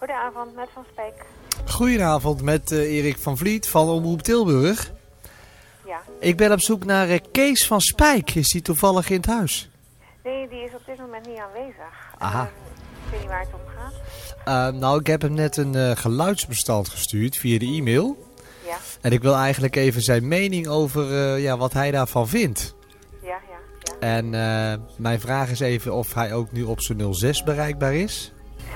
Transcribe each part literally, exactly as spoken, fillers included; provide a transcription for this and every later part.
Goedenavond, met Van Spijk. Goedenavond, met uh, Erik van Vliet van Omroep Tilburg. Ja. Ik ben op zoek naar uh, Kees van Spijk. Is die toevallig in het huis? Nee, die is op dit moment niet aanwezig. Aha. Uh, ik weet niet waar het om gaat. Uh, nou, ik heb hem net een uh, geluidsbestand gestuurd via de e-mail. Ja. En ik wil eigenlijk even zijn mening over uh, ja, wat hij daarvan vindt. Ja, ja, ja. En uh, mijn vraag is even of hij ook nu op zijn nul zes bereikbaar is.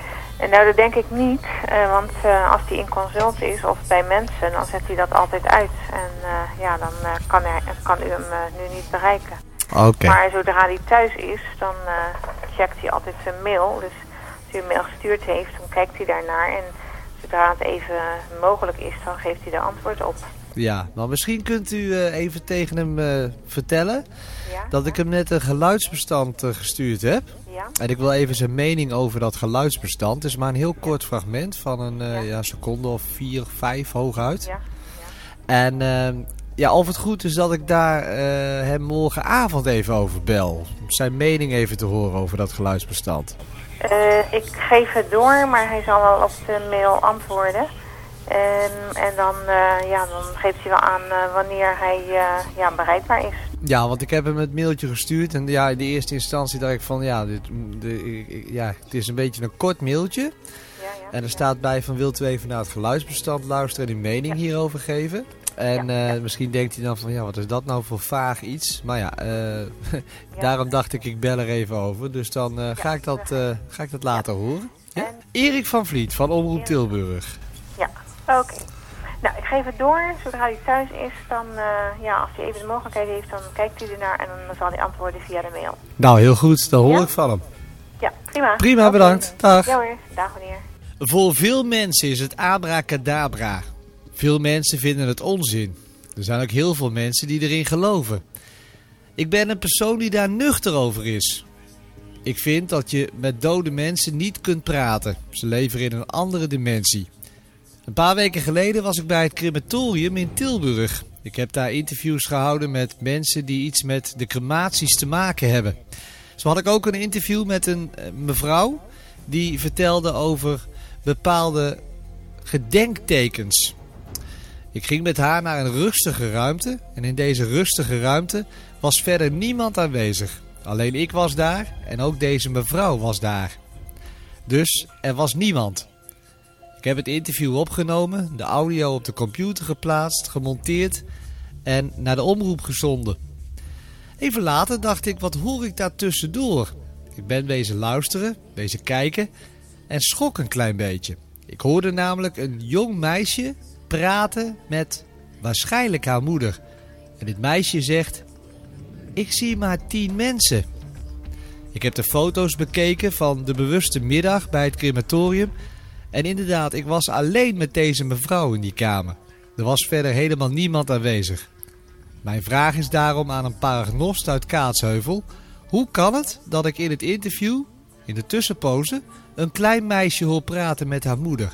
En nou, dat denk ik niet, uh, want uh, als hij in consult is of bij mensen, dan zet hij dat altijd uit. En uh, ja, dan uh, kan, hij, kan u hem uh, nu niet bereiken. Oké. Okay. Maar zodra hij thuis is, dan uh, checkt hij altijd zijn mail. Dus als hij een mail gestuurd heeft, dan kijkt hij daarnaar. En zodra het even mogelijk is, dan geeft hij er antwoord op. Ja, maar misschien kunt u uh, even tegen hem uh, vertellen ja, dat ja. ik hem net een geluidsbestand uh, gestuurd heb. Ja. En ik wil even zijn mening over dat geluidsbestand. Het is maar een heel kort fragment van een uh, ja. Ja, seconde of vier, vijf hooguit. Ja. Ja. En uh, ja, of het goed is dat ik daar uh, hem morgenavond even over bel. Zijn mening even te horen over dat geluidsbestand. Uh, ik geef het door, maar hij zal wel op de mail antwoorden. En, en dan, uh, ja, dan geeft hij wel aan uh, wanneer hij uh, ja, bereikbaar is. Ja, want ik heb hem het mailtje gestuurd. En ja, in de eerste instantie dacht ik van, ja, dit, de, ja het is een beetje een kort mailtje. Ja, ja, en er ja. staat bij van, wilt u even naar het geluidsbestand luisteren en uw mening ja. hierover geven? En ja, uh, ja. misschien denkt hij dan van, ja, wat is dat nou voor vaag iets? Maar ja, uh, ja. daarom dacht ik, ik bel er even over. Dus dan uh, ja. ga, ik dat, uh, ga ik dat later ja. horen. Ja? En... Erik van Vliet van Omroep Tilburg. Ja, oké. Okay. Nou, ik geef het door. Zodra hij thuis is, dan, uh, ja, als hij even de mogelijkheid heeft, dan kijkt hij ernaar en dan zal hij antwoorden via de mail. Nou, heel goed. Dan hoor ja? ik van hem. Ja, prima. Prima, okay. Bedankt. Dag. Ja hoor. Dag meneer. Voor veel mensen is het abracadabra. Veel mensen vinden het onzin. Er zijn ook heel veel mensen die erin geloven. Ik ben een persoon die daar nuchter over is. Ik vind dat je met dode mensen niet kunt praten. Ze leven in een andere dimensie. Een paar weken geleden was ik bij het crematorium in Tilburg. Ik heb daar interviews gehouden met mensen die iets met de crematies te maken hebben. Zo had ik ook een interview met een mevrouw die vertelde over bepaalde gedenktekens. Ik ging met haar naar een rustige ruimte en in deze rustige ruimte was verder niemand aanwezig. Alleen ik was daar en ook deze mevrouw was daar. Dus er was niemand. Ik heb het interview opgenomen, de audio op de computer geplaatst, gemonteerd en naar de omroep gezonden. Even later dacht ik, wat hoor ik daar tussendoor? Ik ben wezen luisteren, wezen kijken en schrok een klein beetje. Ik hoorde namelijk een jong meisje praten met waarschijnlijk haar moeder. En dit meisje zegt, ik zie maar tien mensen. Ik heb de foto's bekeken van de bewuste middag bij het crematorium. En inderdaad, ik was alleen met deze mevrouw in die kamer. Er was verder helemaal niemand aanwezig. Mijn vraag is daarom aan een paragnost uit Kaatsheuvel. Hoe kan het dat ik in het interview, in de tussenpoze, een klein meisje hoor praten met haar moeder?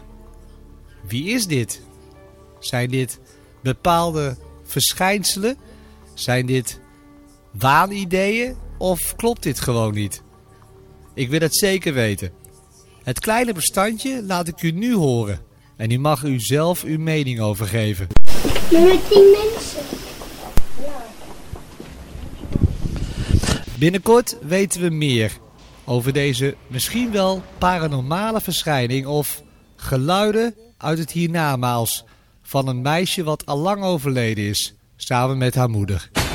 Wie is dit? Zijn dit bepaalde verschijnselen? Zijn dit waanideeën? Of klopt dit gewoon niet? Ik wil het zeker weten. Het kleine bestandje laat ik u nu horen. En u mag u zelf uw mening over geven. Nummer tien mensen. Ja. Binnenkort weten we meer over deze misschien wel paranormale verschijning of geluiden uit het hiernamaals van een meisje wat al lang overleden is, samen met haar moeder.